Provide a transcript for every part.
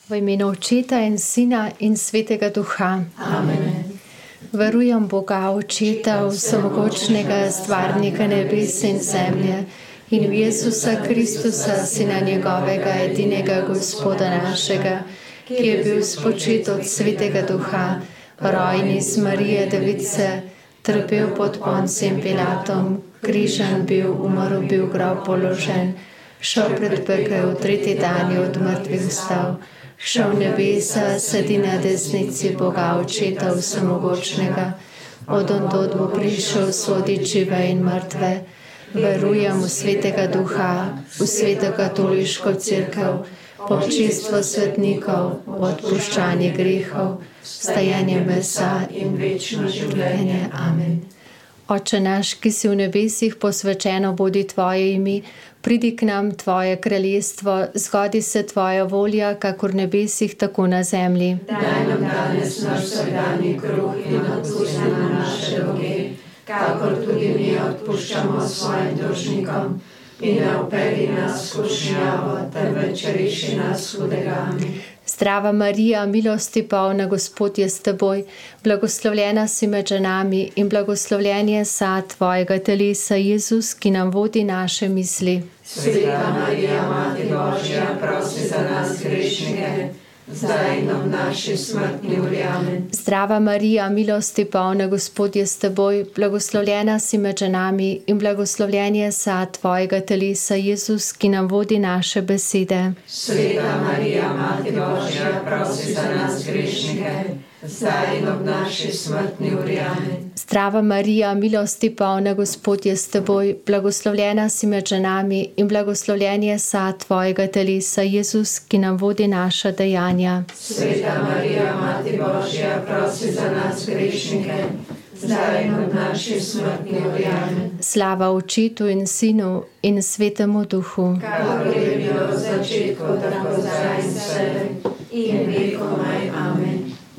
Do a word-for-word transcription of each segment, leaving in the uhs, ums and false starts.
V imenu Očeta in Sina in Svetega Duha. Amen. Verujem Boga, Očeta, vsemogočnega, stvarnika nebes in zemlje, in v Jezusa Kristusa, Sina njegovega, edinega Gospoda našega, ki je bil spočit od Svetega Duha, rojen iz Marije Device, trpel pod Poncijem Pilatom, križan bil, umrl bil, grob položen, šel pred pekel, tretji dan je od mrtvih vstal, šel v nebesa, sedi na desnici Boga Očeta vsemogočnega, od ondod bo prišel sodit žive in mrtve. Verujem v Svetega Duha, v Sveto katoliško cerkev, v občinstvo svetnikov, v odpuščanje grehov, vstajanje mesa in večno življenje. Amen. Oče naš, ki si v nebesih, posvečeno bodi tvoje ime, pridi k nam tvoje kraljestvo, zgodi se tvoja volja, kakor v nebesih, tako na zemlji. Daj nam danes naš vsakdanji kruh in odpusti nam naše dolge, kakor tudi mi odpuščamo svojim dolžnikom. In ne vpelji nas v skušnjavo, temveč reši nas hudega. Zdrava Marija, milosti polna, Gospod je s teboj, blagoslovljena si med ženami in blagoslovljen je sad tvojega telesa, Jezus, ki nam vodi naše misli. Sveta Marija, Mati Božja, prosi za nas grešnike, zdaj in v naši smrtni uri. Amen. Zdrava Marija, milosti polna, Gospod je s teboj, blagoslovljena si med ženami in blagoslovljen je sad tvojega telesa, Jezus, ki nam vodi naše besede. Sveta Marija, Mati Božja, prosi za nas grešnike, zdaj in v naši smrtni uri. Amen. Zdrava Marija, milosti polna, Gospod je s teboj, blagoslovljena si med ženami in blagoslovljen je sad tvojega telesa, Jezus, ki nam vodi naša dejanja. Sveta Marija, Mati Božja, prosi za nas grešnike, zdaj in v naši smrtni uri. Amen. Slava Očetu in Sinu in Svetemu Duhu. Kakor je bilo v začetku, tako zdaj in vselej in vekomaj. Amen.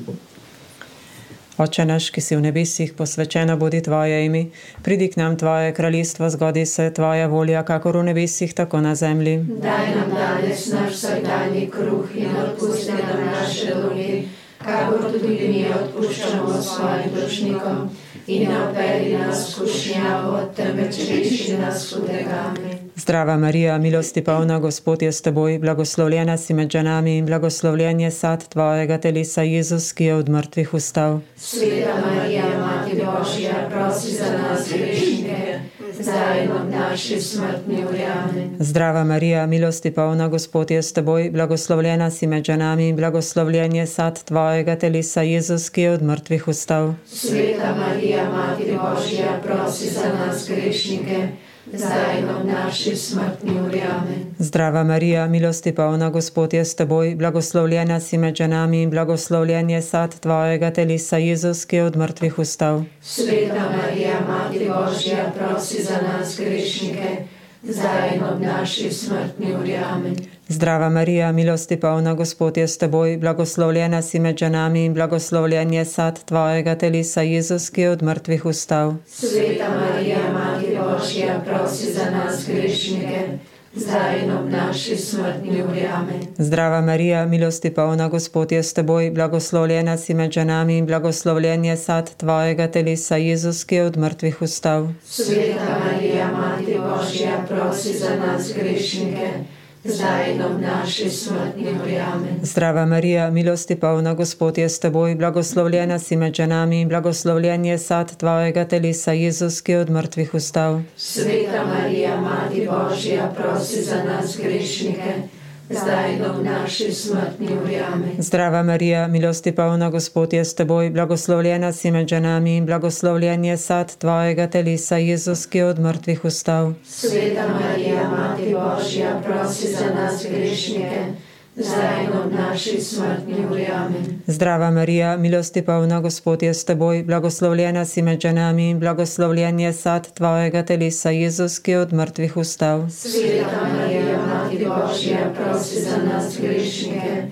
Oče naš, ki si v nebesih, posvečeno bodi tvoje ime, pridi k nam tvoje kraljestvo, zgodi se tvoja volja, kakor v nebesih, tako na zemlji. Daj nam danes naš vsakdanji kruh in odpusti nam naše dolge, kakor tudi mi odpuščamo svojim dolžnikom. In ne vpelji nas v skušnjavo, temveč reši nas hudega. Amen. Zdrava Marija, milosti polna, Gospod je s teboj, blagoslovljena si med ženami in blagoslovljen je sad tvojega telesa, Jezus, ki je od mrtvih vstal. Sveta Marija, Mati Božja, prosi za nas grešnike, zdaj in v naši smrtni uri. Amen. Zdrava Marija, milosti polna, Gospod je s teboj, blagoslovljena si med ženami in blagoslovljen je sad tvojega telesa, Jezus, ki je od mrtvih vstal. Sveta Marija, Mati Božja, prosi za nas grešnike, zdaj in v naši smrtni uri. Amen. Zdrava Marija, milosti polna, Gospod je s teboj, blagoslovljena si med ženami in blagoslovljen je sad tvojega telesa, Jezus, ki je od mrtvih vstal. Sveta Marija, Mati Božja, prosi za nas grešnike, zdaj in v naši smrtni uri. Amen. Zdrava Marija, milosti polna, Gospod je s teboj, blagoslovljena si med ženami in blagoslovljen je sad tvojega telesa, Jezus, ki je od mrtvih vstal. Sveta Marija, Mati Božja, prosi za nas grešnike, zdaj in v naši smrtni uri. Amen. Zdrava Marija, milosti polna, Gospod je s teboj, blagoslovljena si med ženami in blagoslovljen je sad tvojega telesa, Jezus, ki je od mrtvih vstal. Sveta Marija, Mati Božja, prosi za nas grešnike, zdaj in v naši smrtni uri. Amen. Zdrava Marija, milosti polna, Gospod je s teboj, blagoslovljena si med ženami in blagoslovljen je sad tvojega telesa, Jezus, ki je od mrtvih vstal. Sveta Marija, Mati Božja, prosi za nas grešnike, zdaj in v naši smrtni uri. Amen. Zdrava Marija, milosti polna, Gospod je s teboj, blagoslovljena si med ženami in blagoslovljen je sad tvojega telesa, Jezus, ki je od mrtvih vstal. Sveta Marija, Mati Božja, prosi za nas grešnike, zdaj in v naši smrtni uri. Amen. Zdrava Marija, milosti polna, Gospod je s teboj, blagoslovljena si med ženami in blagoslovljen je sad tvojega telesa, Jezus, ki je od mrtvih vstal. Sveta Marija, Mati Božja, prosi za nas grešnike,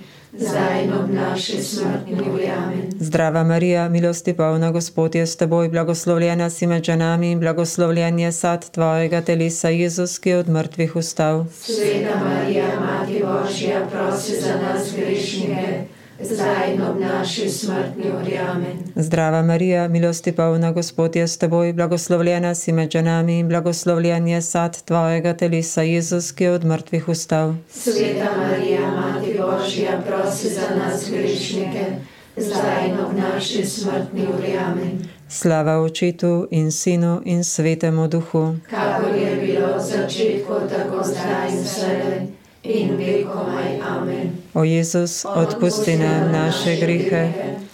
zdaj in ob naši smrtni uri. Amen. Zdrava Marija, milosti polna, Gospod je s teboj, blagoslovljena si med ženami in blagoslovljen je sad tvojega telesa, Jezus, ki je od mrtvih vstal. Sveta Marija, Mati Božja, prosi za nas grešnike, zdaj in ob naši smrtni uri. Amen. Zdrava Marija, milosti polna, Gospod je s teboj, blagoslovljena si med ženami in blagoslovljen je sad tvojega telesa, Jezus, ki je od mrtvih vstal. Sveta Marija, Mati Božja, prosi za nas grešnike, zdaj in ob naši smrtni uri. Amen. Slava Očetu in Sinu in Svetemu Duhu. Kakor je bilo v začetku, tako zdaj in vselej in vekomaj. Amen. O Jezus, odpusti nam naše grehe,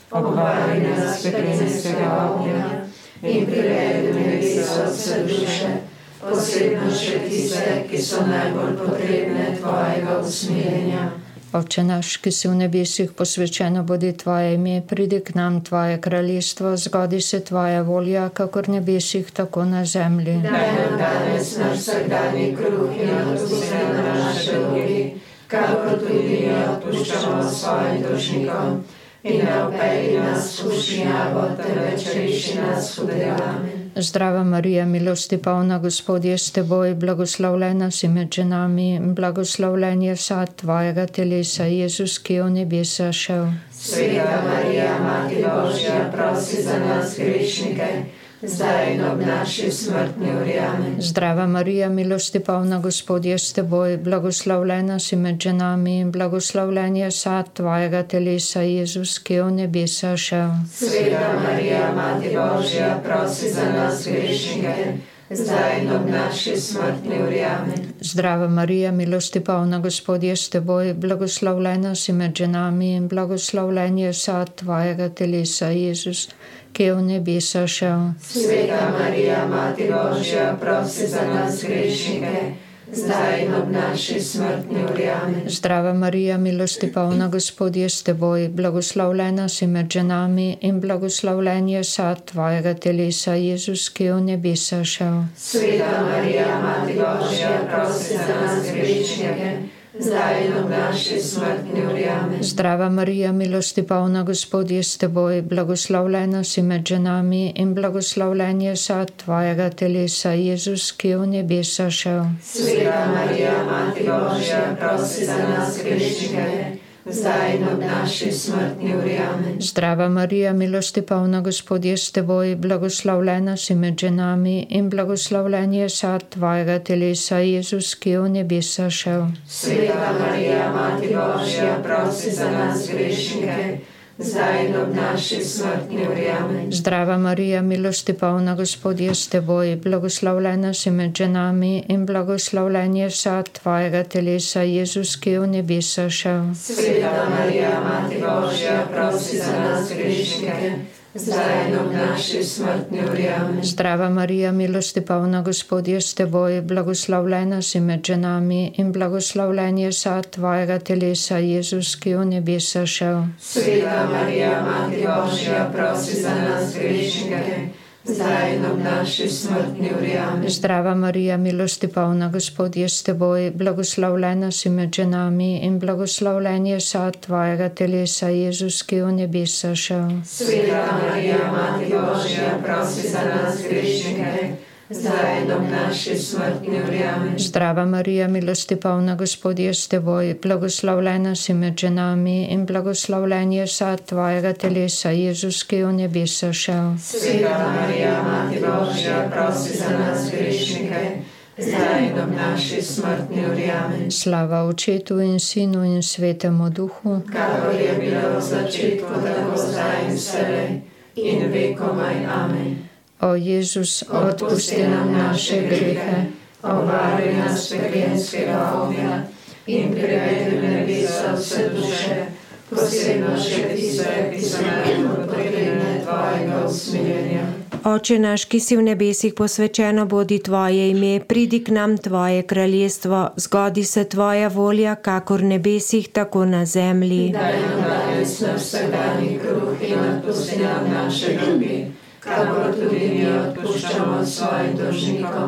obvari nas peklenskega ognja in privedi v nebesa vse duše, posebno še tiste, ki so najbolj potrebne tvojega usmiljenja. Oče naš, ki si v nebesih, posvečeno bodi tvoje ime, pridi k nam tvoje kraljestvo, zgodi se tvoja volja, kakor v nebesih, tako na zemlji. Daj nam danes naš vsakdanji kruh in odpusti nam naše dolgi, kakor tudi mi odpuščamo svojim dolžnikom. In ne vpelji nas v skušnjavo, temveč reši nas hudega. Amen. Zdrava Marija, milosti polna, Gospod je s teboj, blagoslovljena si med ženami in blagoslovljen je sad tvojega telesa, Jezus, ki je v nebesa šel. Sveta Marija, Mati Božja, prosi za nas grešnike, zdaj in ob naši smrtni uri. Amen. Zdrava Marija, milosti polna, Gospod je s teboj, blagoslovljena si med ženami in blagoslovljen je sad tvojega telesa, Jezus, ki je v nebesa šel. Sveta Marija, Mati Božja, prosi za nas grešnike, zdaj in ob naši smrtni uri. Amen. Zdrava Marija, milosti polna, Gospod je s teboj, blagoslovljena si med ženami in blagoslovljen je sad tvojega telesa, Jezus, ki je v nebesa šel. Sveta Marija, Mati Božja, prosi za nas grešnike, zdaj in ob naši smrtni uri. Amen. Zdrava Marija, milosti polna, Gospod je s teboj, blagoslovljena si med ženami in blagoslovljen je sad tvojega telesa, Jezus, ki je v nebesa šel. Sveta Marija, Mati Božja, prosi za nas grešnike, zdaj in ob naši smrtni uri. Amen. Zdrava Marija, milosti polna, Gospod je s teboj, blagoslovljena si med ženami in blagoslovljen je sad tvojega telesa, Jezus, ki je v nebesa šel. Sveta Marija, Mati Božja, prosi za nas grešnike, zdaj in ob naši smrtni uri. Amen. Zdrava Marija, milosti polna, Gospod je s teboj, blagoslovljena si med ženami in blagoslovljen je sad tvojega telesa, Jezus, ki je v nebesa šel. Sveta Marija, Mati Božja, prosi za nas grešnike, zdaj in ob naši smrtni uri. Amen. Zdrava Marija, milosti polna, Gospod je s teboj, blagoslovljena si med ženami in blagoslovljen je sad tvojega telesa, Jezus, ki je v nebesa šel. Sveta Marija, Mati Božja, prosi za nas grešnike, zdaj in ob naši smrtni uri. Amen. Zdrava Marija, milosti polna, Gospod je s teboj, blagoslovljena si med ženami in blagoslovljen je sad tvojega telesa, Jezus, ki je v nebesa šel. Sveta Marija, Mati Božja, prosi za nas grešnike, zdaj in ob naši smrtni uri. Amen. Zdrava Marija, milosti polna, Gospod je s teboj, blagoslovljena si med ženami in blagoslovljen je sad tvojega telesa, Jezus, ki je v nebesa šel. Sveta Marija, Mati Božja, prosi za nas grešnike, zdaj in ob naši smrtni uri. Amen. Zdrava Marija, milosti polna, Gospod je s teboj, blagoslovljena si med ženami in blagoslovljen je sad tvojega telesa, Jezus, ki je v nebesa šel. Sveta Marija, Mati Božja, prosi za nas grešnike, zdaj in ob naši smrtni uri. Amen. Slava Očetu in Sinu in Svetemu Duhu, kakor je bilo v začetku, tako zdaj in vselej in vekomaj. Amen. O Jezus, odpusti nam naše grehe, obvari nas peklenskega ognja in privedi v nebesa vse duše, posebno še tiste, ki so najbolj potrebne tvojega usmiljenja. Oče naš, ki si v nebesih, posvečeno bodi tvoje ime, pridi k nam tvoje kraljestvo, zgodi se tvoja volja, kakor v nebesih, tako na zemlji. Daj nam danes naš vsakdanji kruh in odpusti nam naše dolgi, kakor tudi mi odpuščamo svojim dolžnikom.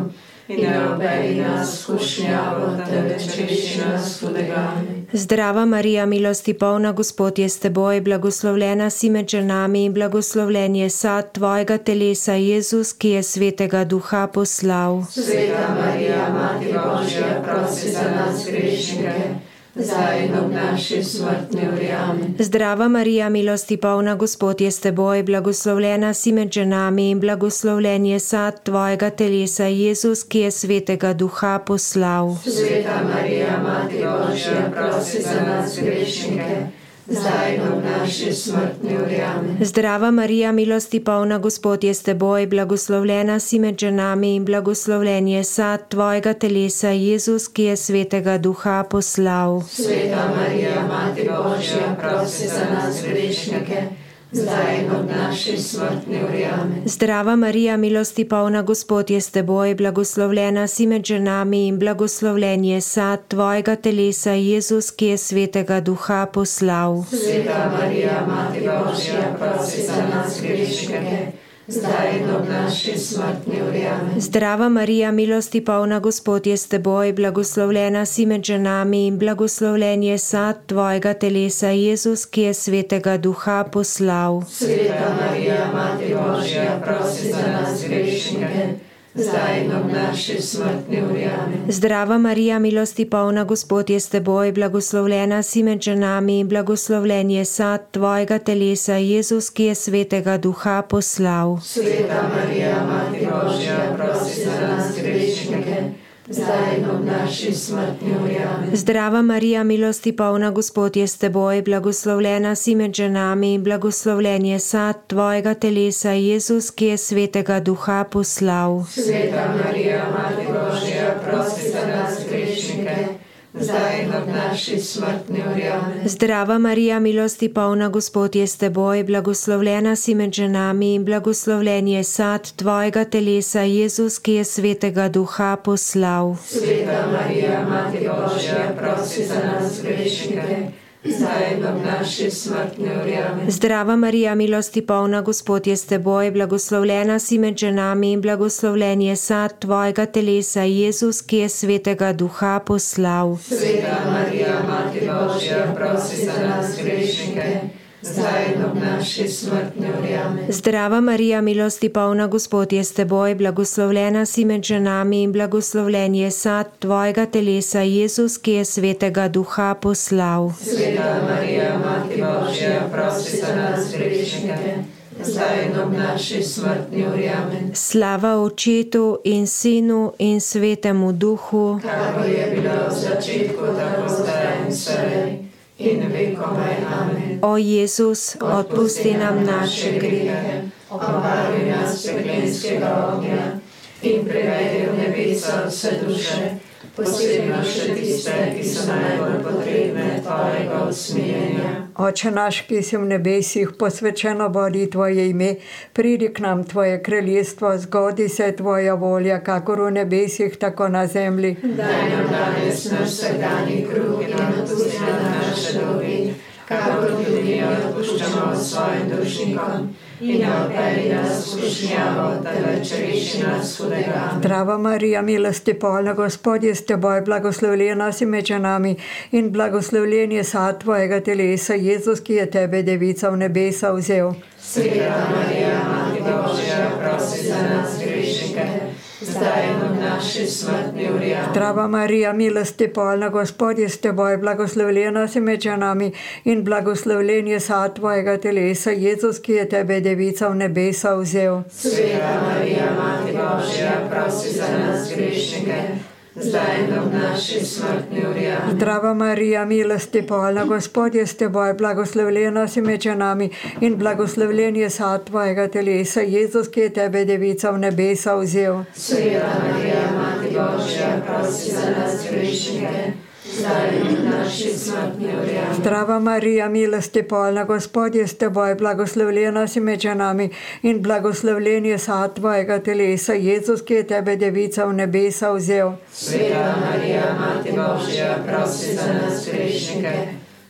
in ne obeli nas skušnjavo, temveč reši nas hudega. Zdrava Marija, milosti polna, Gospod je s teboj, blagoslovljena si med ženami in blagoslovljen je sad tvojega telesa, Jezus, ki je svetega duha poslal. Sveta Marija, Mati Božja, prosi za nas grešnike, zdaj in ob naši smrtni uri. Amen. Zdrava Marija, milosti polna, Gospod je s teboj, blagoslovljena si med ženami in blagoslovljen je sad tvojega telesa, Jezus, ki je svetega duha poslal. Sveta Marija, Mati Božja, prosi za nas grešnike, zdaj in ob naši smrtni uri. Amen. Zdrava Marija, milosti polna, Gospod je s teboj, blagoslovljena si med ženami in blagoslovljen je sad tvojega telesa, Jezus, ki je svetega duha poslal. Sveta Marija, Mati Božja, prosi za nas grešnike, zdaj in ob naši smrtni uri. Amen. Zdrava Marija, milosti polna, Gospod je s teboj, blagoslovljena si med ženami in blagoslovljen je sad tvojega telesa, Jezus, ki je svetega duha poslal. Sveta Marija, Mati Božja, prosi za nas grešnike, zdaj in ob naši smrtni uri. Amen. Zdrava Marija, milosti polna, Gospod je s teboj, blagoslovljena si med ženami in blagoslovljen je sad tvojega telesa, Jezus, ki je svetega duha poslal. Sveta Marija, Mati Božja, prosi za nas grešnike, zdaj in ob naši smrtni uri. Amen. Zdrava Marija, milosti polna, Gospod je s teboj, blagoslovljena si med ženami in blagoslovljen je sad tvojega telesa, Jezus, ki je svetega duha poslal. Sveta Marija, Mati Božja, prosi za nas grešnike, zdaj in ob naši smrtni uri. Amen. Zdrava Marija, milosti polna, Gospod je s teboj, blagoslovljena si med ženami in blagoslovljen je sad tvojega telesa, Jezus, ki je svetega duha poslal. Sveta Marija, Mati Božja, prosi za nas grešnike, zdaj in ob naši smrtni uri. Amen. Zdrava Marija, milosti polna, Gospod je s teboj, blagoslovljena si med ženami in blagoslovljen je sad tvojega telesa, Jezus, ki je svetega duha poslal. Sveta Marija, Mati Božja, prosi za nas grešnike, zdaj in ob naši smrtni uri. Amen. Zdrava Marija, milosti polna, Gospod je s teboj, blagoslovljena si med ženami in blagoslovljen je sad tvojega telesa, Jezus, ki je svetega duha poslal. Sveta Marija, Mati Božja, prosi za nas grešnike, zdaj in ob naši smrtni uri. Amen. Zdrava Marija, milosti polna, Gospod je s teboj, blagoslovljena si med ženami in blagoslovljen je sad tvojega telesa, Jezus, ki je svetega duha poslal. Sveta Marija, Mati Božja, prosi za nas grešnike, zdaj in ob naši smrtni uri. Amen. Slava Očetu in Sinu in Svetemu Duhu, Kakor je bilo v začetku, tako zdaj in vselej, in vekomaj. Amen. o Jezus, odpusti nam naše grehe, obvari nas peklenskega ognja in privedi v nebesa vse duše, posebno še tiste, ki so najbolj potrebne tvojega usmiljenja. Oče naš, ki si v nebesih, posvečeno bodi tvoje ime, pridi k nam tvoje kraljestvo, zgodi se tvoja volja, kakor v nebesih, tako na zemlji. Daj nam danes naš vsakdanji kruh in odpusti nam naše dolgove, kakor tudi mi odpuščamo svojim dolžnikom. In ne odpelji nas v skušnjavo, temveč reši nas hudega. Zdrava Marija, milosti polna, Gospod je s teboj, blagoslovljena si med ženami in blagoslovljen je sad tvojega telesa, Jezus, ki je tebe, devica, v nebesa vzel. Sveta Marija, Mati Božja, prosi za nas grešnike, zdaj in ob naši smrtni uri. Amen. Zdrava Marija, milosti polna, Gospod je s teboj, blagoslovljena si med ženami in blagoslovljen je sad tvojega telesa, Jezus, ki je tebe, devica, v nebesa vzel. Sveta Marija, Mati Božja, prosi za nas grešnike, zdaj in ob naši smrtni uri. Amen. Zdrava Marija, milosti polna, Gospod je s teboj, blagoslovljena si med ženami in blagoslovljen je sad tvojega telesa, Jezus, ki je tebe, devica, v nebesa vzel. Sveta Marija, Mati Božja, prosi za nas grešnike, zdaj in ob naši smrtni uri. Amen. Zdrava Marija, milosti polna, Gospod je s teboj, blagoslovljena si med ženami in blagoslovljen je sad tvojega telesa, Jezus, ki je tebe, devica, v nebesa vzel. Sveta Marija, Mati Božja, prosi za nas grešnike,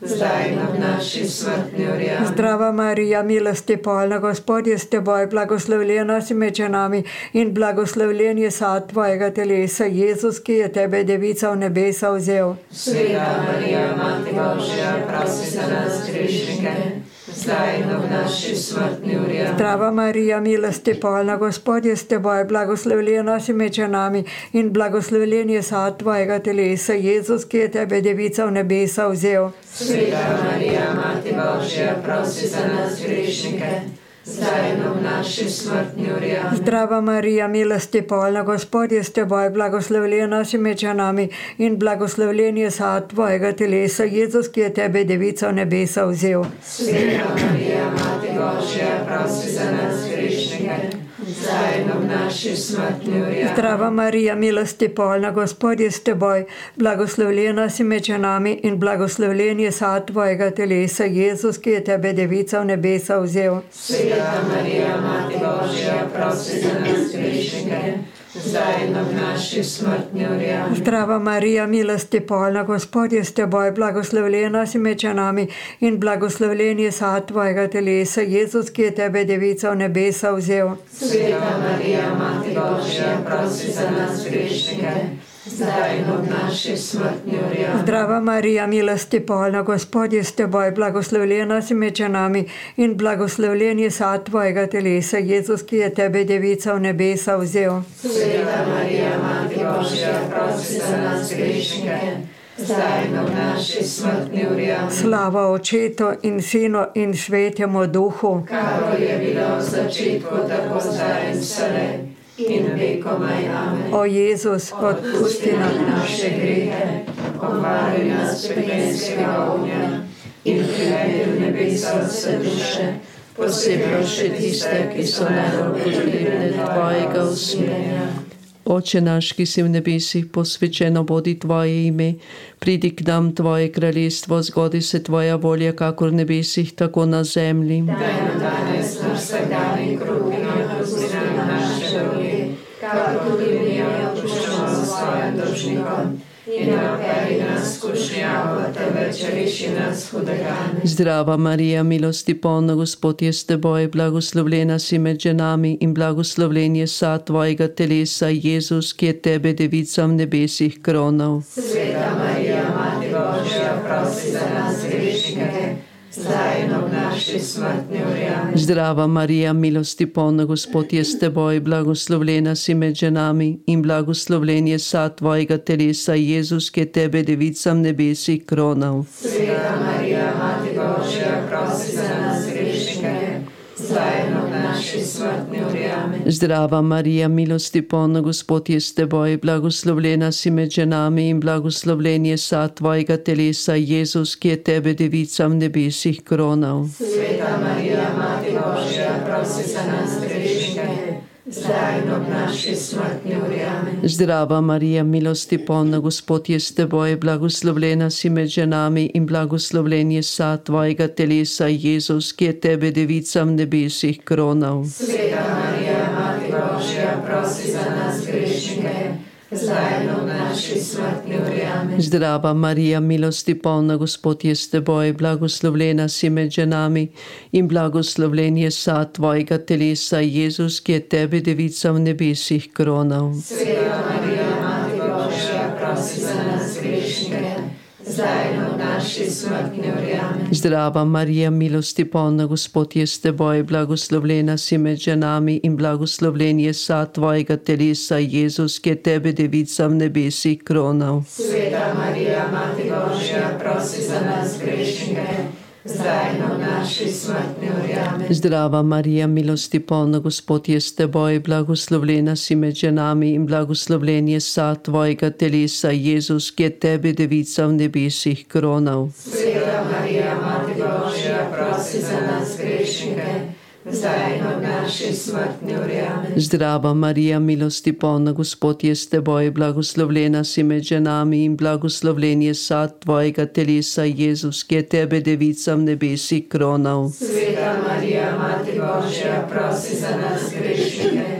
zdaj in ob naši smrtni uri. Zdrava Marija, milosti polna, Gospod je s teboj, blagoslovljena si med ženami in blagoslovljen je sad tvojega telesa, Jezus, ki je tebe devica v nebesa vzel. Sveta Marija, Mati Božja, prosi za nas grešnike, zdaj in ob naši smrtni uri. Zdrava Marija, milosti polna, Gospod je s teboj, blagoslovljena si med ženami in blagoslovljen je sad tvojega telesa, Jezus, ki je tebe devica v nebesa vzel. Sveta Marija, Mati Božja, prosi za nas grešnike, zdaj in ob naši smrtni uri. Zdrava Marija, milosti polna, Gospod je s teboj, blagoslovljena si med ženami in blagoslovljen je sad tvojega telesa, Jezus, ki je tebe devica v nebesa vzel. Sveta Marija, Mati Božja, prosi za nas grešnike, zdaj in ob naši smrtni uri. Zdrava Marija, milosti polna, Gospod je s teboj, blagoslovljena si med ženami in blagoslovljen je sad tvojega telesa, Jezus, ki je tebe devica v nebesa vzel. Sveta Marija, Mati Božja, prosi za nas grešnike, zdaj in ob naši smrtni uri. Zdrava Marija, milosti polna, Gospod je s teboj, blagoslovljena si med ženami in blagoslovljen je sad tvojega telesa, Jezus, ki je tebe devica v nebesa vzel. Sveta Marija, Mati Božja, prosi za nas grešnike, zdaj in ob naši smrtni uri. Zdrava Marija, milosti polna, Gospod je s teboj, blagoslovljena si med ženami in blagoslovljen je sad tvojega telesa, Jezus, ki je tebe devica v nebesa vzel. Sveta Marija, Mati Božja, prosi za nas grešnike, zdaj in ob naši smrtni uri. Slava Očetu in Sinu in Svetemu Duhu, kakor je bilo v začetku, tako zdaj in vselej in vekomaj. Amen. O Jezus, Odpusti nam naše grehe, obvaruj nas pekelskega ognja in privedi v nebesa vse duše, posebej še tiste, ki so najbolj potrebne tvojega usmiljenja. Oče naš, ki si v nebesih, posvečeno bodi tvoje ime, pridi k nam tvoje kraljestvo, zgodi se tvoja volja, kakor v nebesih, tako na zemlji. Daj nam danes naš vsakdanji kruh in odpusti nam naše dolge, kakor tudi mi odpuščamo svojim dolžnikom. In ne vpelji nas v skušnjavo, temveč reši nas hudega. Zdrava Marija, milosti polna, Gospod je s teboj, blagoslovljena si med ženami in blagoslovljen je sad tvojega telesa, Jezus, ki je tebe devica v nebesih kronal. Sveta Marija, Mati Božja, prosi za nas grešnike, zdaj in ob naši smrtni uri. Zdrava Marija, milosti polna, Gospod je s teboj, blagoslovljena si med ženami in blagoslovljen je sad tvojega telesa, Jezus, ki je tebe devica v nebesih kronal. Sveta Marija, Mati Božja, prosi za nas grešnike, zdaj in ob naši smrtni uri. Zdrava Marija, milosti polna, Gospod je s teboj, blagoslovljena si med ženami in blagoslovljen je sad tvojega telesa, Jezus, ki je tebe devica v nebesih kronal. Sveta Marija, Mati Božja, prosi za nas grešnike, zdaj in ob naši smrtni uri. Zdrava Marija, milosti polna, Gospod je s teboj, blagoslovljena si med ženami in blagoslovljen je sad tvojega telesa, Jezus, ki je tebe devica v nebesih kronal. Sveta Marija, Mati Božja, prosi za nas grešnike, zdaj in ob naši smrtni uri. Zdrava Marija, milosti polna, Gospod je s teboj, blagoslovljena si med ženami in blagoslovljen je sad tvojega telesa, Jezus, ki je tebe devica v nebesih kronal. Sveta Marija, Mati Božja, prosi za nas grešnike, zdaj in ob naši smrtni uri. Zdrava Marija, milosti polna, Gospod je s teboj, blagoslovljena si med ženami in blagoslovljen je sad tvojega telesa, Jezus, ki je tebe devica v nebesih kronal. Sveta Marija, Mati Božja, prosi za nas grešnike, zdaj in ob naši smrtni uri. Zdrava Marija, milosti polna, Gospod je s teboj, blagoslovljena si med ženami in blagoslovljen je sad tvojega telesa, Jezus, ki je tebe devica v nebesih kronal. Sveta Marija, Mati Božja, prosi za nas grešnike, zdaj in ob naši smrtni uri. Zdrava Marija, milosti polna, Gospod je s teboj, blagoslovljena si med ženami in blagoslovljen je sad tvojega telesa, Jezus, ki je tebe devica v nebesih kronal. Sveta Marija, Mati Božja, prosi za nas grešnike,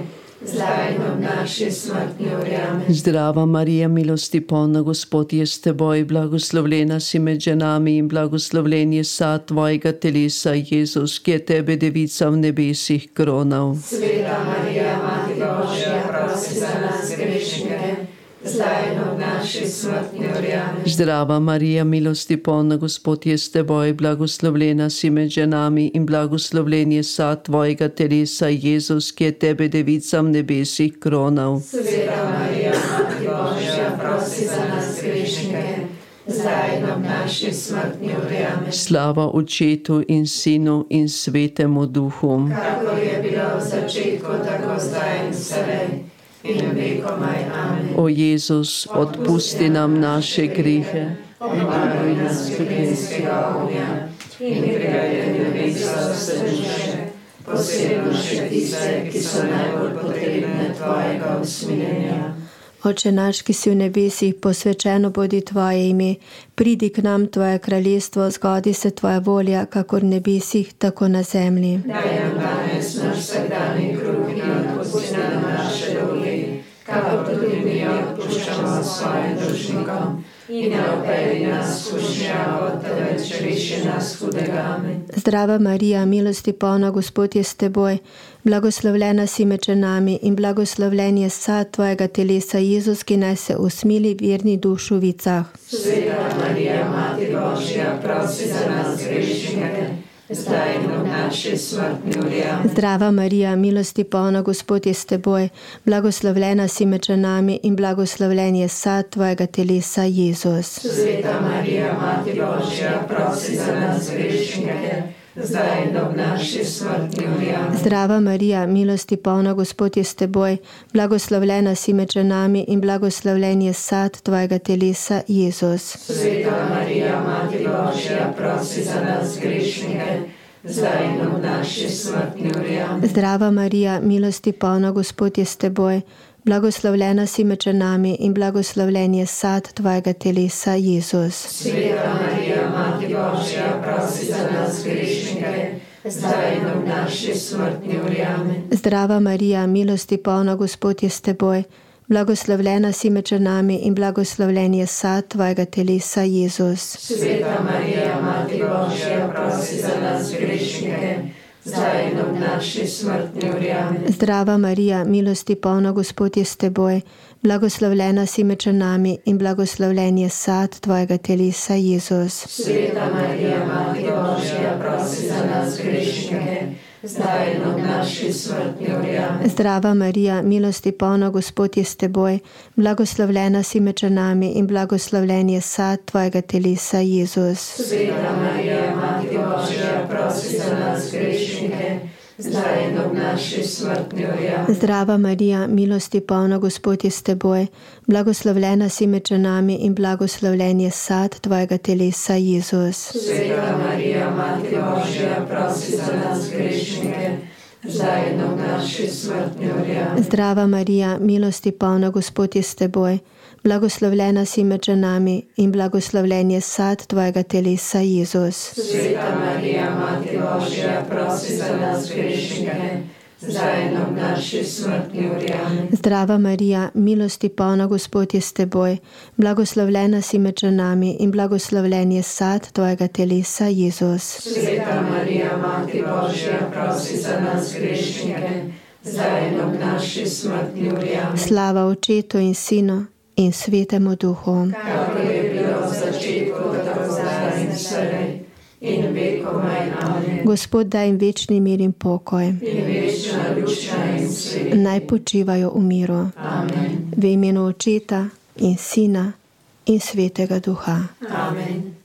zdaj in ob naši smrtni uri. Amen. Zdrava Marija, milosti polna, Gospod je s teboj, blagoslovljena si med ženami in blagoslovljen je sad tvojega telesa, Jezus, ki je tebe devica v nebesih kronal. Sveta Marija, Mati Božja, prosi za nas grešnike, zdaj in ob naši smrtni uri. Amen. Zdrava Marija, milosti polna, Gospod je s teboj, blagoslovljena si med ženami in blagoslovljen je sad tvojega telesa, Jezus, ki je tebe devica v nebesih kronal. Sveta Marija, Mati Božja, prosi za nas grešnike, zdaj in ob naši smrtni uri. Amen. Slava Očetu in Sinu in Svetemu Duhu. Kakor je bilo v začetku, tako zdaj in vselej in vekomaj. Amen. O Jezus, odpusti nam naše grehe, obvaruj nas peklenskega ognja in pripelji v nebeso vse duše, posebno še tiste, ki so najbolj potrebne tvojega usmiljenja. Oče naš, ki si v nebesih, posvečeno bodi tvoje ime, pridi k nam tvoje kraljestvo, zgodi se tvoja volja, kakor v nebesih, tako na zemlji. Daj nam danes naš vsakdanji kruh in odpusti nam naše dolgi, kakor tudi mi odpuščamo svojim dolžnikom. In ne vpelji nas v skušnjavo, temveč reši nas hudega. Amen. Zdrava Marija, milosti polna, Gospod je s teboj, blagoslovljena si med ženami in blagoslovljen je sad tvojega telesa, Jezus, ki naj se usmili verni dušu v vicah. Sveta Marija, Mati Božja, prosi za nas grešnike, zdaj in ob naši smrtni uri. Amen. Zdrava Marija, milosti polna, Gospod je s teboj, blagoslovljena si med ženami in blagoslovljen je sad tvojega telesa, Jezus. Sveta Marija, Mati Božja, prosi za nas grešnike, zdaj in ob naši smrtni uri. Amen. Zdrava Marija, milosti polna, Gospod je s teboj, blagoslovljena si med ženami in blagoslovljen je sad tvojega telesa, Jezus. Sveta Marija, Mati Božja, prosi za nas grešnike, zdaj in ob naši smrtni uri. Amen. Zdrava Marija, milosti polna, Gospod je s teboj, blagoslovljena si med ženami in blagoslovljen je sad tvojega telesa, Jezus. Sveta Marija, Mati Božja, prosi za nas grešnike, zdaj in ob naši smrtni uri. Amen. Zdrava Marija, milosti polna, Gospod je s teboj, blagoslovljena si med ženami in blagoslovljen je sad tvojega telesa, Jezus. Sveta Marija, Mati Božja, prosi za nas grešnike, zdaj in ob naši smrtni uri. Amen. Zdrava Marija, milosti polna, Gospod je s teboj, blagoslovljena si med ženami in blagoslovljen je sad tvojega telesa, Jezus. Sveta Marija, Mati Božja, prosi za nas grešnike, zdaj in ob naši smrtni uri. Amen. Zdrava Marija, milosti polna, Gospod je s teboj, blagoslovljena si med ženami in blagoslovljen je sad tvojega telesa, Jezus. Sveta Marija, Mati Božja, prosi za nas grešnike, zdaj in ob naši smrtni uri. Amen. Zdrava Marija, milosti polna, Gospod je s teboj, blagoslovljena si med ženami in blagoslovljen je sad tvojega telesa, Jezus. Sveta Marija, Mati Božja, prosi za nas grešnike, zdaj in ob naši smrtni uri. Amen. Zdrava Marija, milosti polna, Gospod je s teboj, blagoslovljena si med ženami in blagoslovljen je sad tvojega telesa, Jezus. Sveta Marija, Mati Božja, prosi za nas grešnike, zdaj in ob naši smrtni uri. Amen. Zdrava Marija, milosti polna, Gospod je s teboj, blagoslovljena si med ženami in blagoslovljen je sad tvojega telesa, Jezus. Sveta Marija, Mati Božja, prosi za nas grešnike, zdaj in ob naši smrtni uri. Amen. Slava Očetu in Sinu in Svetemu Duhu. Kakor je bilo v začetku, tako zdaj in vselej in vekomaj. Amen. Gospod, daj jim večni mir in pokoj. In večna ljuča in svet. Naj počivajo v miru. Amen. V imenu Očeta in Sina in Svetega Duha. Amen.